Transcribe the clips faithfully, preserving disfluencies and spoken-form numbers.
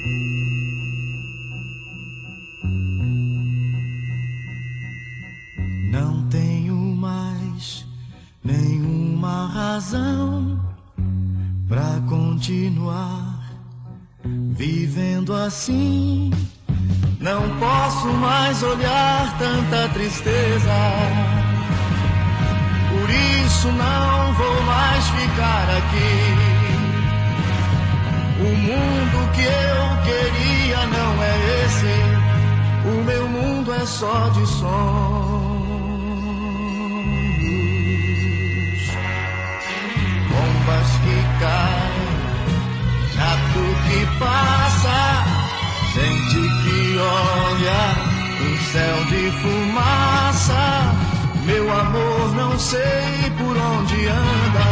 Não tenho mais nenhuma razão pra continuar vivendo assim. Não posso mais olhar tanta tristeza, por isso não vou mais ficar aqui. O mundo que eu queria não é esse, o meu mundo é só de sonhos. Bombas que caem, jato que passa, gente que olha, um céu de fumaça. Meu amor, não sei por onde anda.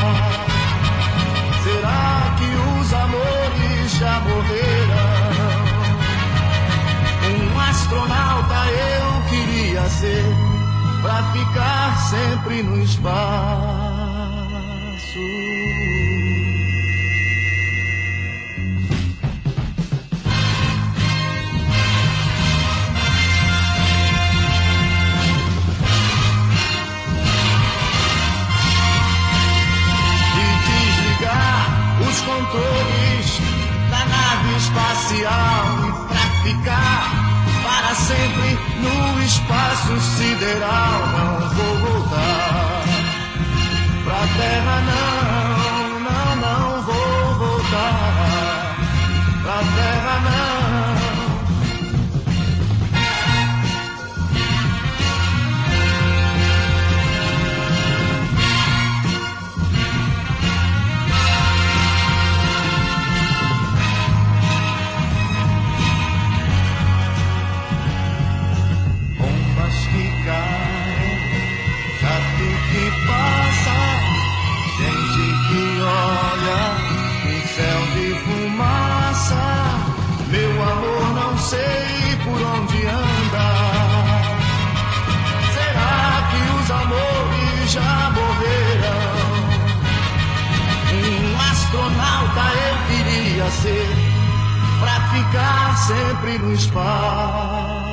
Será que os amores já morreram? Um astronauta eu queria ser, pra ficar sempre no espaço. Os controles da nave espacial e pra ficar para sempre no espaço sideral. Não vou voltar pra terra, não, não, não vou voltar pra terra, não. Que passa, gente que olha, um céu de fumaça. Meu amor, não sei por onde anda. Será que os amores já morreram? Um astronauta eu queria ser, pra ficar sempre no espaço.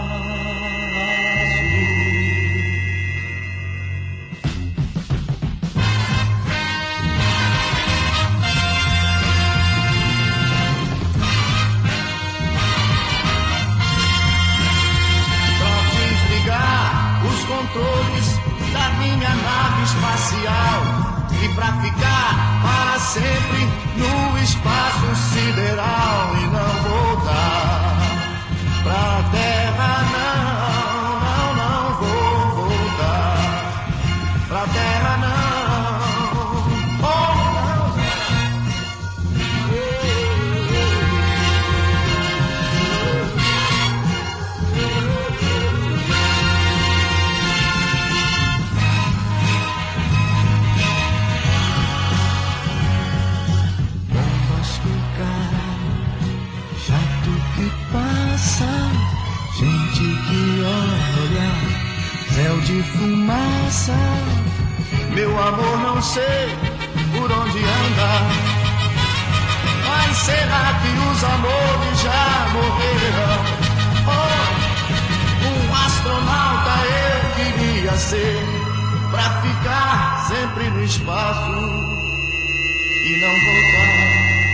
Controles da minha nave espacial e pra ficar para sempre no espaço sideral e não voltar pra terra, não, não, não vou voltar pra terra, não, oh, não. Gente que olha, céu de fumaça. Meu amor, não sei por onde anda. Mas será que os amores já morreram? Oh, um astronauta eu queria ser, pra ficar sempre no espaço e não voltar.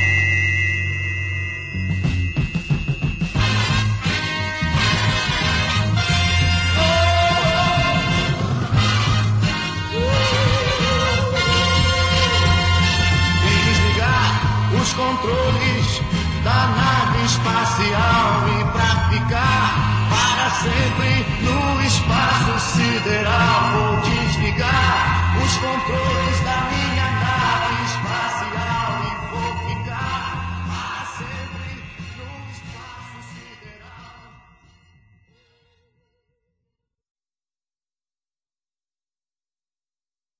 Os controles da nave espacial e pra ficar para sempre no espaço sideral. Vou desligar os controles